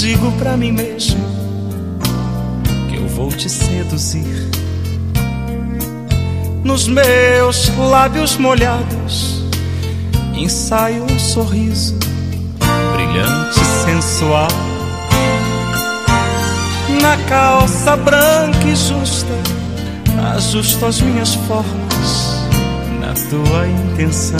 digo pra mim mesmo que eu vou te seduzir. Nos meus lábios molhados ensaio um sorriso brilhante e sensual. Na calça branca e justa ajusto as minhas formas na tua intenção.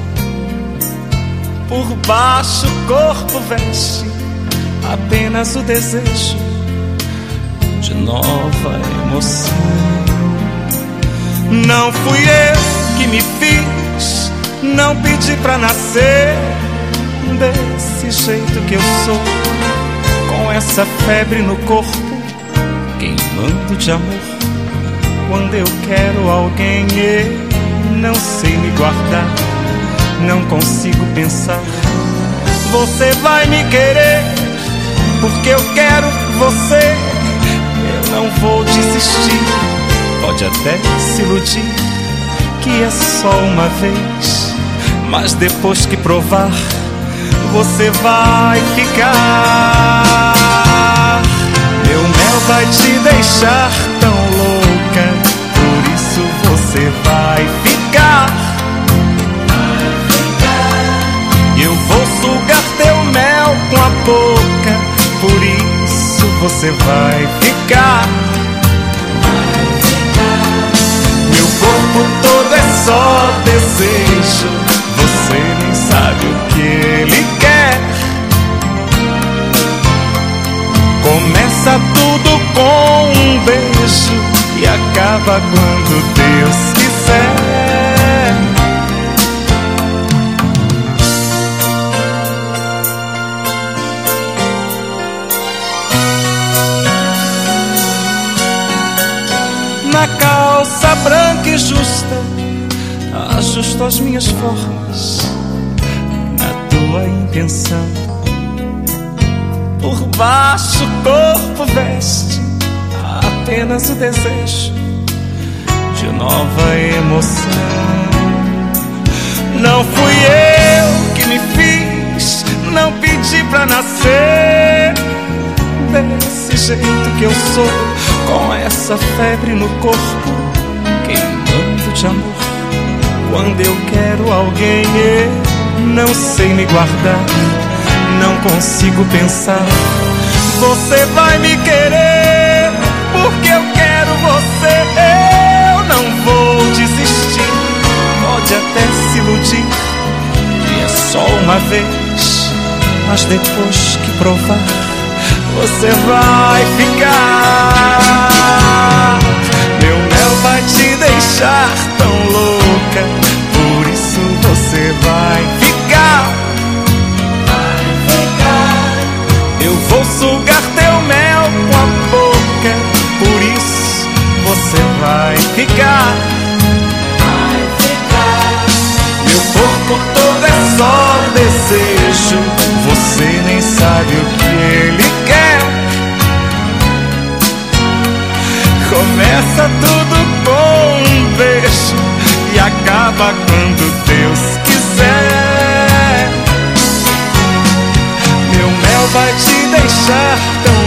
Por baixo o corpo veste apenas o desejo de nova emoção. Não fui eu que me fiz, não pedi pra nascer desse jeito que eu sou, com essa febre no corpo, queimando de amor. Quando eu quero alguém, eu não sei me guardar, não consigo pensar. Você vai me querer, porque eu quero você. Eu não vou desistir, pode até se iludir que é só uma vez, mas depois que provar, você vai ficar. Meu mel vai te deixar tão louca, por isso você vai ficar. Eu vou sugar teu mel com a boca, por isso você vai ficar. Meu corpo todo é só desejo, você nem sabe o que ele quer. Começa tudo com um beijo e acaba quando Deus quiser. Na calça branca e justa ajusto as minhas formas na tua intenção. Por baixo o corpo veste apenas o desejo de nova emoção. Não fui eu que me fiz, não pedi pra nascer desse jeito que eu sou, com essa febre no corpo, queimando de amor. Quando eu quero alguém, eu não sei me guardar, não consigo pensar. Você vai me querer, porque eu quero você. Eu não vou desistir, pode até se iludir que é só uma vez, mas depois que provar, você vai ficar. Meu mel vai te deixar tão louca, por isso você vai ficar. Eu vou sugar teu mel com a boca, por isso você vai ficar. Meu corpo todo é só desejo, você nem sabe o que ele quer. Começa tudo com um beijo e acaba quando Deus quiser. Meu mel vai te deixar tão